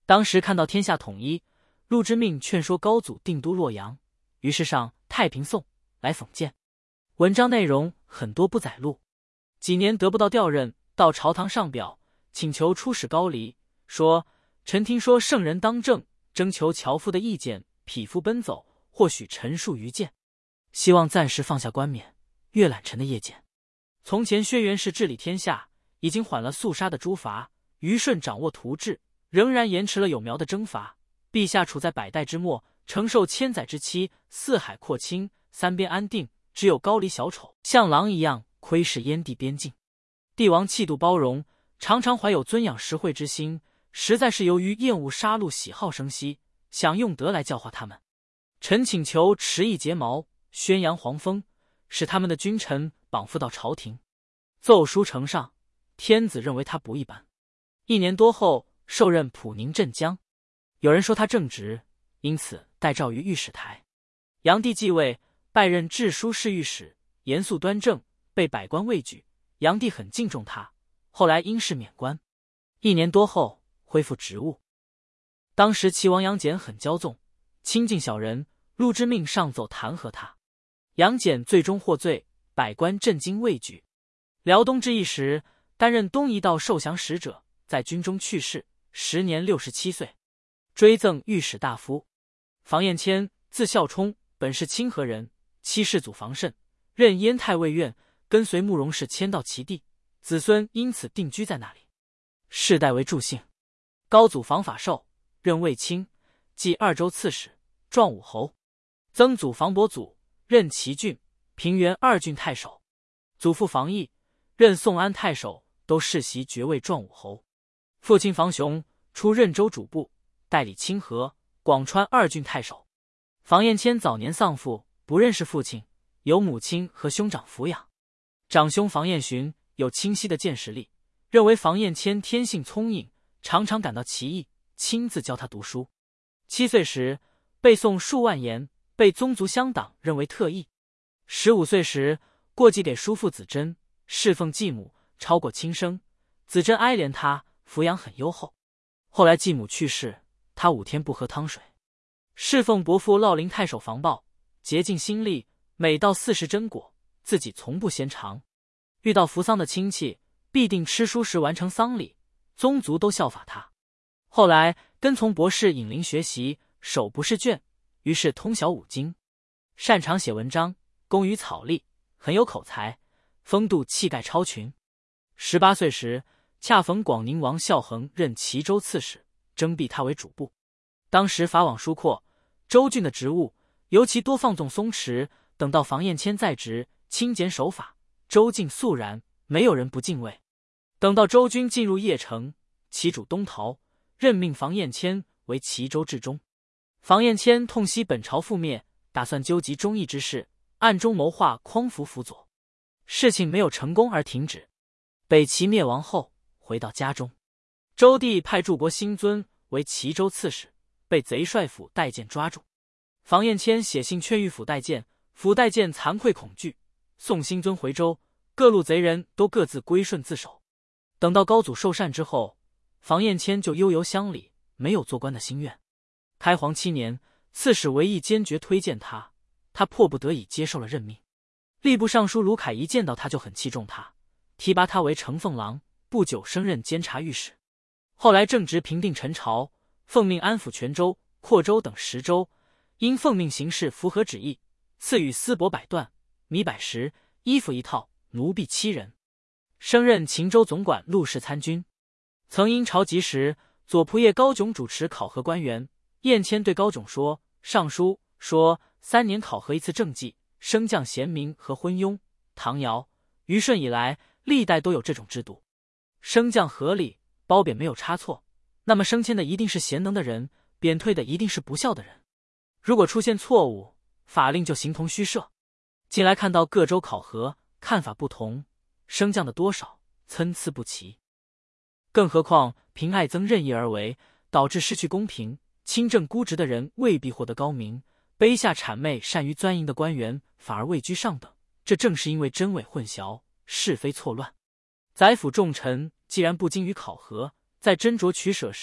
当时看到天下统一，陆之命劝说高祖定都洛阳，于是上《太平颂》来讽谏。文章内容很多不载录，几年得不到调任，到朝堂上表请求出使高丽，说臣听说圣人当政，征求樵夫的意见，匹夫奔走，或许陈述愚见，希望暂时放下冠冕，阅览臣的业见。从前薛元氏治理天下，已经缓了肃杀的诸伐，虞舜掌握图治，仍然延迟了有苗的征伐。陛下处在百代之末，承受千载之期，四海扩清，三边安定，只有高丽小丑像狼一样窥视燕地边境。帝王气度包容，常常怀有尊养实惠之心，实在是由于厌恶杀戮喜好生息，想用德来教化他们。臣请求持一睫毛，宣扬皇风，使他们的君臣绑缚到朝廷。奏书呈上，天子认为他不一般。一年多后，受任普宁镇将。有人说他正直，因此代诏于御史台。炀帝继位，拜任治书侍御史，严肃端正，被百官畏惧。炀帝很敬重他，后来因事免官。一年多后，恢复职务。当时齐王杨戬很骄纵，亲近小人，陆之命上奏弹劾他。杨戬最终获罪，百官震惊畏惧。辽东之役时，担任东夷道受降使者，在军中去世，时年六十七岁。追赠御史大夫。房彦谦，字孝冲，本是清河人，妻世祖房慎，任燕太尉院，跟随慕容氏迁到齐地，子孙因此定居在那里，世代为祝姓。高祖房法寿，任卫青，即二州刺史，壮武侯。曾祖房伯祖，任齐郡、平原二郡太守。祖父房义，任宋安太守，都世袭爵位壮武侯。父亲房雄，出任州主簿，代理清河、广川二郡太守。房彦谦早年丧父，不认识父亲，由母亲和兄长抚养。长兄房彦寻有清晰的见识力，认为房彦谦天性聪颖，常常感到奇异，亲自教他读书。七岁时背诵数万言，被宗族乡党认为特异。十五岁时过继给叔父子珍，侍奉继母，超过亲生。子珍哀怜他，抚养很优厚。后来继母去世，他五天不喝汤水。侍奉伯父烙陵太守房豹，竭尽心力，每到四时真果，自己从不先尝。遇到扶丧的亲戚，必定吃蔬食完成丧礼，宗族都效法他。后来跟从博士尹林学习，手不释卷，于是通晓五经，擅长写文章，工于草隶，很有口才，风度气概超群。十八岁时，恰逢广宁王孝恒任齐州刺史，征辟他为主簿。当时法网疏阔，州郡的职务尤其多放纵松弛，等到房彦谦在职，清简守法，州境肃然，没有人不敬畏。等到州军进入邺城，齐主东逃，任命房彦谦为齐州治中。房彦谦痛惜本朝覆灭，打算纠集忠义之士，暗中谋划匡扶辅佐，事情没有成功而停止。北齐灭亡后，回到家中，周帝派柱国新尊为齐州刺史，被贼帅府带剑抓住。房彦谦写信劝谕府带剑，府带剑惭愧恐惧，送新尊回州，各路贼人都各自归顺自守。等到高祖受禅之后，房彦谦就悠游乡里，没有做官的心愿。开皇七年，刺史韦义坚决推荐他，他迫不得已接受了任命。吏部尚书卢凯一见到他就很器重他，提拔他为承奉郎，不久升任监察御史。后来正值平定陈朝，奉命安抚泉州、扩州等十州，因奉命行事符合旨意，赐予丝帛百段、米百石、衣服一套，奴婢七人。升任秦州总管陆氏参军。曾因朝急时，左仆射高炯主持考核官员，彦谦对高炯说：“上书说三年考核一次政绩，升降贤明和昏庸。唐尧、虞舜以来，历代都有这种制度，升降合理，褒贬没有差错，那么升迁的一定是贤能的人，贬退的一定是不孝的人。如果出现错误，法令就形同虚设。近来看到各州考核看法不同，升降的多少参差不齐，更何况凭爱憎任意而为，导致失去公平，清正孤直的人未必获得高明，卑下谄媚善于钻营的官员反而位居上等。这正是因为真伪混淆，是非错乱。宰辅重臣既然不精于考核，在斟酌取舍时，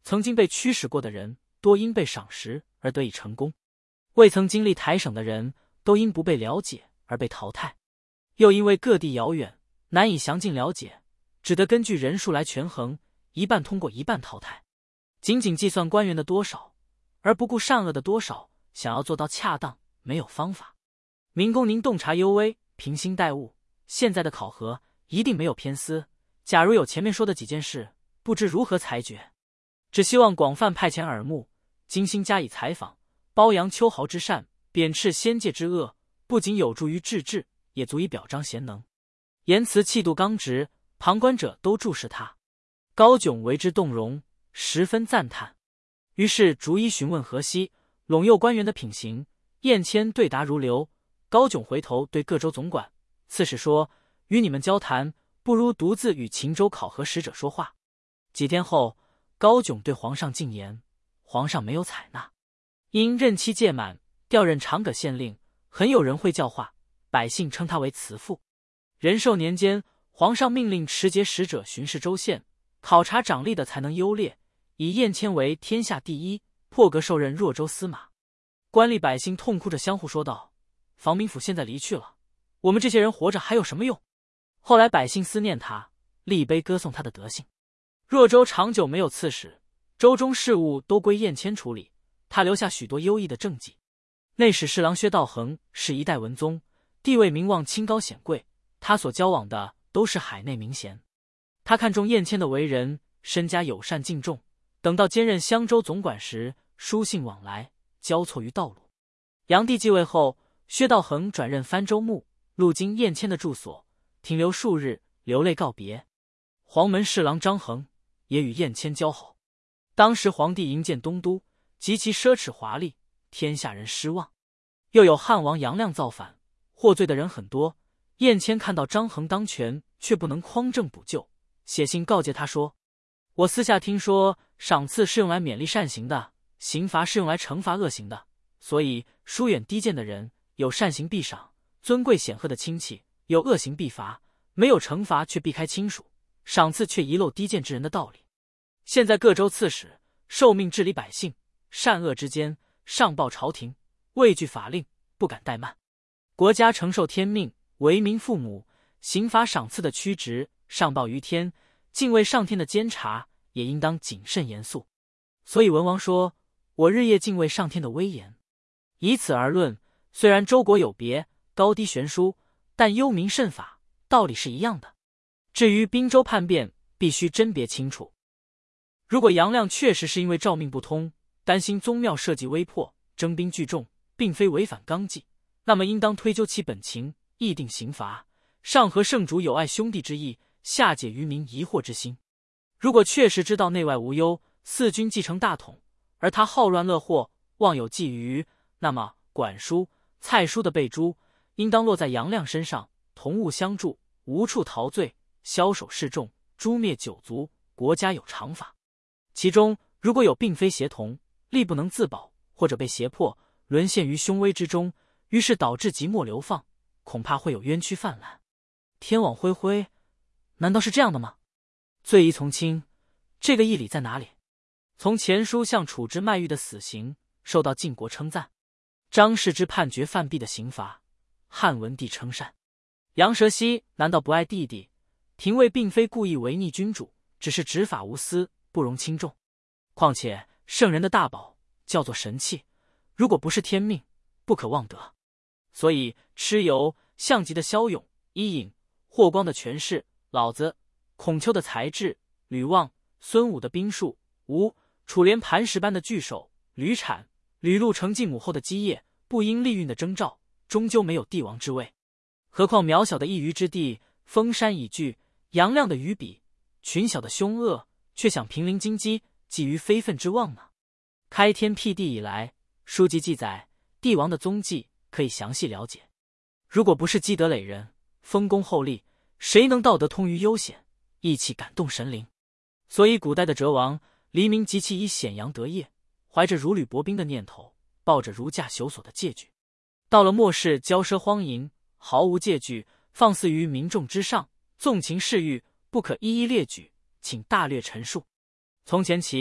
曾经被驱使过的人，多因被赏识而得以成功；未曾经历台省的人，都因不被了解而被淘汰。又因为各地遥远，难以详尽了解，只得根据人数来权衡，一半通过，一半淘汰。仅仅计算官员的多少，而不顾善恶的多少，想要做到恰当，没有方法。民工，您洞察幽微，平心待物，现在的考核一定没有偏私。假如有前面说的几件事，不知如何裁决，只希望广泛派遣耳目，精心加以采访，褒扬秋毫之善，贬斥先界之恶，不仅有助于治治，也足以表彰贤能。言辞气度刚直，旁观者都注视他。高炯为之动容，十分赞叹，于是逐一询问河西，陇右官员的品行。燕谦对答如流。高炯回头对各州总管、刺史说：“与你们交谈，不如独自与秦州考核使者说话。”几天后，高炯对皇上进言，皇上没有采纳。因任期届满，调任长葛县令，很有人会教化，百姓称他为慈父。仁寿年间，皇上命令持节使者巡视州县，考察长吏的才能优劣，以燕谦为天下第一，破格受任若州司马。官吏百姓痛哭着相互说道：“房民府现在离去了，我们这些人活着还有什么用？”后来百姓思念他，立碑歌颂他的德行。若州长久没有刺史，州中事务都归燕谦处理，他留下许多优异的政绩。内史侍郎薛道衡是一代文宗，地位名望清高显贵，他所交往的都是海内名贤。他看重燕谦的为人，身家友善敬重，等到兼任襄州总管时，书信往来，交错于道路。炀帝继位后，薛道衡转任番州牧，路经燕谦的住所，停留数日，流泪告别。黄门侍郎张衡也与燕谦交好。当时皇帝营建东都，极其奢侈华丽，天下人失望。又有汉王杨亮造反，获罪的人很多。燕谦看到张衡当权，却不能匡正补救，写信告诫他说：“我私下听说，赏赐是用来勉励善行的，刑罚是用来惩罚恶行的。所以疏远低贱的人，有善行必赏；尊贵显赫的亲戚，有恶行必罚。没有惩罚却避开亲属，赏赐却遗漏低贱之人的道理。现在各州刺史受命治理百姓，善恶之间，上报朝廷，畏惧法令，不敢怠慢。国家承受天命，为民父母，刑罚赏赐的曲直，上报于天，敬畏上天的监察，也应当谨慎严肃。所以文王说，我日夜敬畏上天的威严。以此而论，虽然州国有别，高低悬殊，但忧民慎法，道理是一样的。至于滨州叛变，必须甄别清楚。如果杨亮确实是因为诏命不通，担心宗庙社稷危迫，征兵聚众，并非违反纲纪，那么应当推究其本情，议定刑罚，上合圣主有爱兄弟之意，下解于民疑惑之心。如果确实知道内外无忧，四军继承大统，而他好乱乐祸，妄有觊觎，那么管叔、蔡叔的被诛，应当落在杨亮身上，同物相助，无处逃罪，枭首示众，诛灭九族，国家有常法。其中如果有并非协同，力不能自保，或者被胁迫，沦陷于凶危之中，于是导致即墨流放，恐怕会有冤屈泛滥。天网恢恢，难道是这样的吗？罪疑从轻，这个义理在哪里？从前书向处之卖玉的死刑，受到晋国称赞；张氏之判决犯弊的刑罚，汉文帝称善。杨蛇溪难道不爱弟弟？廷尉并非故意违逆君主，只是执法无私，不容轻重。况且圣人的大宝叫做神器，如果不是天命，不可妄得。所以蚩尤、项籍的骁勇、伊尹、霍光的权势、老子、孔丘的才智、吕望、孙武的兵术、吴、楚连磐石般的巨手、吕产、吕禄成继母后的基业，不因利运的征兆，终究没有帝王之位。何况渺小的一隅之地，封山已据，杨亮的余笔，群小的凶恶，却想平临京畿，觊觎非分之望呢？开天辟地以来，书籍记载帝王的踪迹，可以详细了解。如果不是积德累人，丰功厚利，谁能道德通于悠显，义气感动神灵？所以古代的哲王黎明极其以显扬德业，怀着如履薄冰的念头，抱着如驾朽索的戒矩。到了末世，骄奢荒淫，毫无戒矩，放肆于民众之上，纵情嗜欲，不可一一列举，请大略陈述。从前期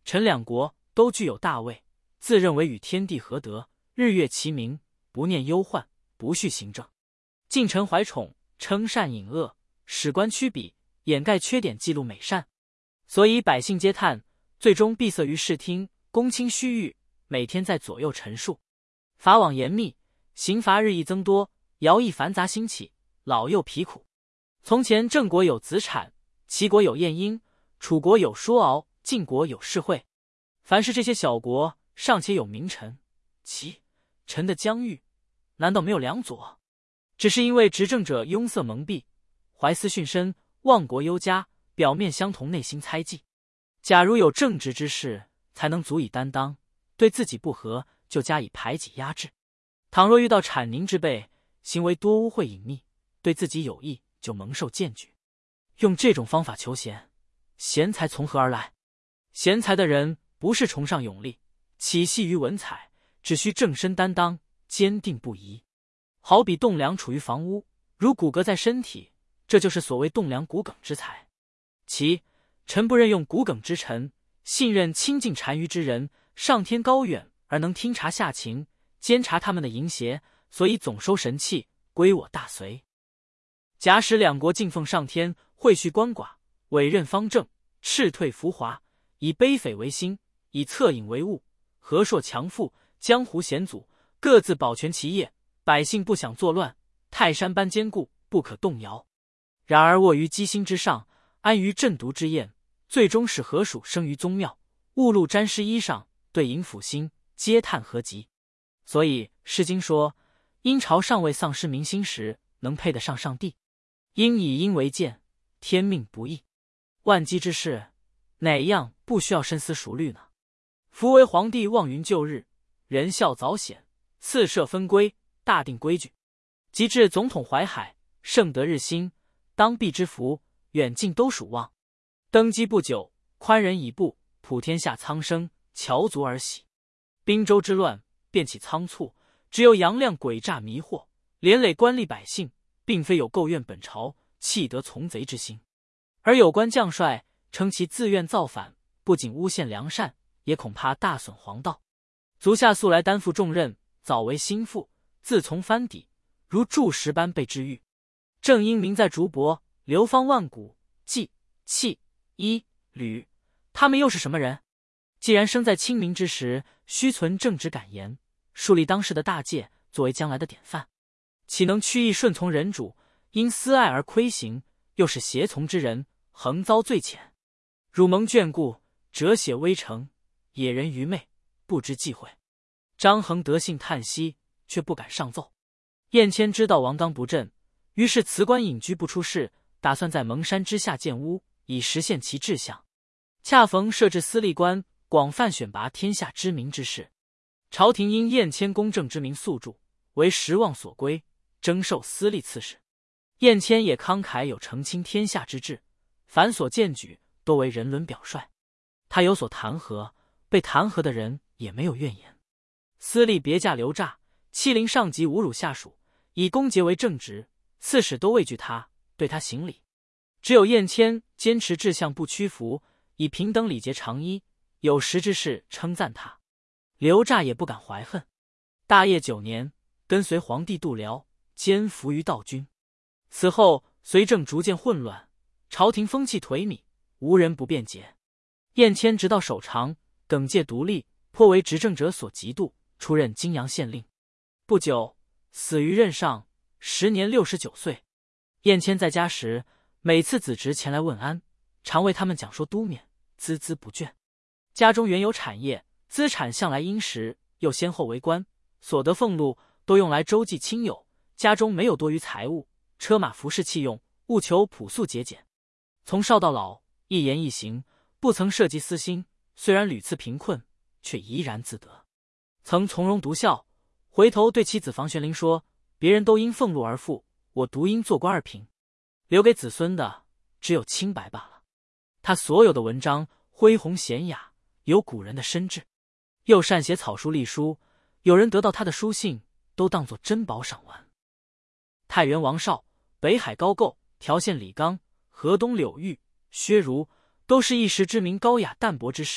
陈两国都具有大位，自认为与天地合德，日月齐明，不念忧患，不恤行政。近臣怀宠，称善隐恶，史官曲笔，掩盖缺点，记录美善。所以百姓皆叹，最终闭塞于视听，公卿虚誉，每天在左右陈述。法网严密，刑罚日益增多，徭役繁杂兴起，老幼疲苦。从前郑国有子产，齐国有晏婴，楚国有说敖，晋国有士会。凡是这些小国尚且有名臣，齐、陈的疆域难道没有良佐？只是因为执政者庸塞蒙蔽，怀私殉身，忘国忧家，表面相同，内心猜忌。假如有正直之士，才能足以担当，对自己不合就加以排挤压制。倘若遇到谄佞之辈，行为多污秽隐秘，对自己有益就蒙受荐举。用这种方法求贤，贤才从何而来？贤才的人不是崇尚勇力，起系于文采，只需正身担当，坚定不移。好比栋梁处于房屋，如骨骼在身体，这就是所谓栋梁骨鲠之才。其臣不任用骨鲠之臣，信任亲近单于之人，上天高远而能听察下情，监察他们的淫邪，所以总收神器，归我大隋。假使两国敬奉上天，会恤鳏寡，委任方正，斥退浮华，以卑匪为心，以恻隐为务，和硕强富，江湖险阻，各自保全其业，百姓不想作乱，泰山般坚固，不可动摇。然而卧于机心之上，安于鸩毒之宴，最终使河鼠生于宗庙，误入沾湿衣上，对淫腐心，嗟叹何极。所以《诗经》说，殷朝尚未丧失民心时，能配得上上帝。应以殷为鉴，天命不易。万机之事，哪一样不需要深思熟虑呢？夫为皇帝望云就日，仁孝早显，次设分规，大定规矩。及至总统淮海，盛德日新，当避之福，远近都属望。登基不久，宽仁以布，普天下苍生，侨族而喜。滨州之乱便起仓促，只有杨亮诡诈迷惑，连累官吏百姓，并非有构怨本朝，弃得从贼之心。而有关将帅称其自愿造反，不仅诬陷良善，也恐怕大损皇道。足下素来担负重任，早为心腹，自从藩邸，如柱石般被治愈。正因名在竹帛，流芳万古，季、契、伊、吕，他们又是什么人？既然生在清明之时，须存正直敢言，树立当世的大戒，作为将来的典范，岂能屈意顺从人主，因私爱而亏行，又是胁从之人，横遭罪谴？汝蒙眷顾，折血微城，野人愚昧，不知忌讳。张衡得信叹息，却不敢上奏。晏谦知道王刚不振，于是辞官隐居不出仕，打算在蒙山之下建屋，以实现其志向。恰逢设置司隶官，广泛选拔天下知名之士。朝廷因晏谦公正之名宿助，为时望所归，征授司隶刺史。晏谦也慷慨有承倾天下之志，凡所荐举，多为人伦表率。他有所弹劾，被弹劾的人也没有怨言。司隶别驾刘诈，欺凌上级，侮辱下属，以公节为正直，刺史都畏惧他，对他行礼。只有晏谦坚持志向不屈服，以平等礼节长揖，有识之士称赞他，刘诈也不敢怀恨。大业九年，跟随皇帝度辽，兼服于道军。此后隋政逐渐混乱，朝廷风气颓靡，无人不辩解。晏谦直到守长，耿介独立，颇为执政者所嫉妒，出任泾阳县令。不久死于任上，时年六十九岁。晏谦在家时，每次子侄前来问安，常为他们讲说都勉，孜孜不倦。家中原有产业，资产向来殷实，又先后为官，所得俸禄都用来周济亲友，家中没有多余财物，车马服饰器用，务求朴素节俭。从少到老，一言一行不曾涉及私心，虽然屡次贫困，却怡然自得。曾从容独孝，回头对妻子房玄龄说，别人都因俸禄而富，我独因做官而贫，留给子孙的只有清白罢了。他所有的文章恢宏娴雅，有古人的深志，又善写草书隶书，有人得到他的书信，都当作珍宝赏玩。太原王绍、北海高构、条县李纲、河东柳玉、薛儒，都是一时之名高雅淡泊之士，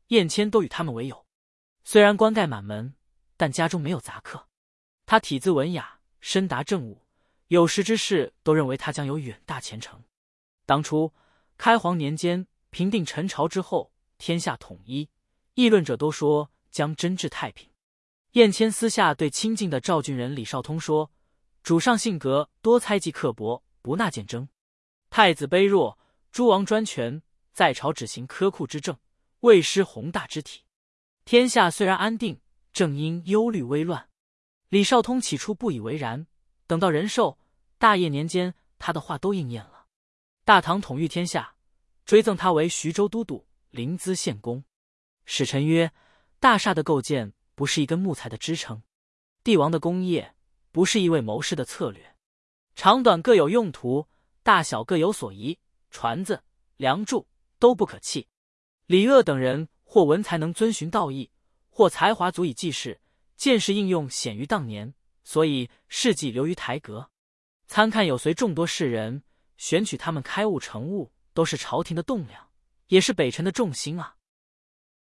燕谦都与他们为友。虽然官盖满门，但家中没有杂客。他体姿文雅，身达政务，有识之士都认为他将有远大前程。当初开皇年间平定陈朝之后，天下统一，议论者都说将真治太平。燕谦私下对亲近的赵郡人李少通说：“主上性格多猜忌刻薄，不纳谏争。太子卑弱，诸王专权，在朝只行苛酷之政，未失宏大之体。天下虽然安定，正因忧虑危乱。”李少通起初不以为然，等到仁寿、大业年间，他的话都应验了。大唐统御天下，追赠他为徐州都督、临淄县公。使臣曰：“大厦的构建不是一根木材的支撑，帝王的功业不是一位谋士的策略，长短各有用途，大小各有所宜，船子、梁柱都不可弃。李鄂等人或文才能遵循道义，或才华足以济世，见识应用显于当年，所以事迹留于台阁。参看有随众多士人，选取他们开悟成悟，都是朝廷的栋梁，也是北辰的重心啊。”